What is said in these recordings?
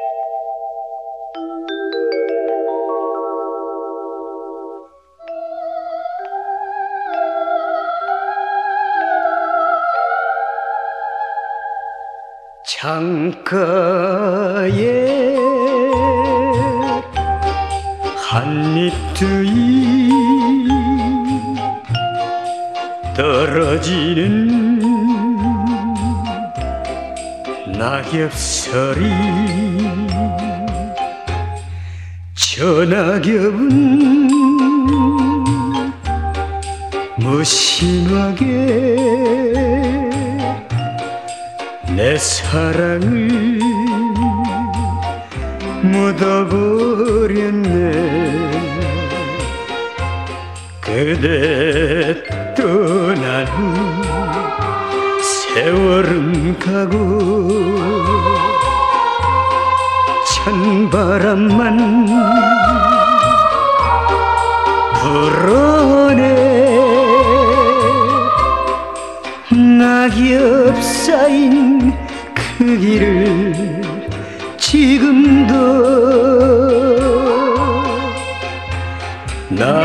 창가에 한잎들이 떨어지는 낙엽소리, 저 낙엽은 무심하게 내 사랑을 묻어버렸네. 그대 떠난 후 세월은 가고 찬바람만 불어내. 낙엽 쌓인 그 길을 지금도 나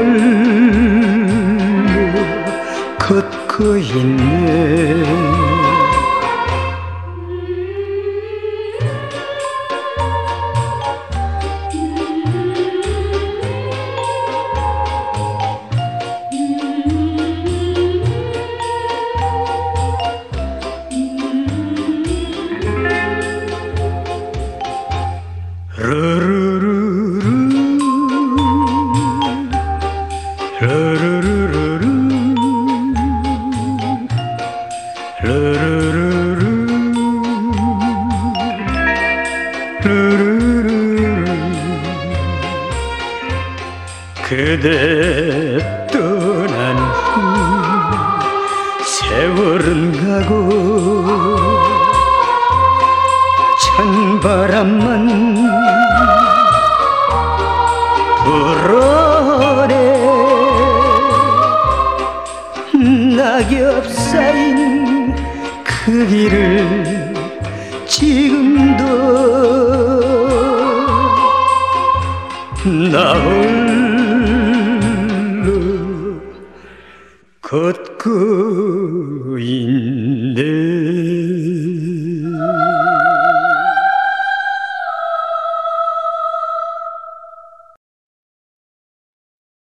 홀로 걷고 있네. 그대 떠난 후 세월은 가고 찬바람만 불어내. 낙엽 쌓인 그 길을 지금도 나 홀로 걷고 있네.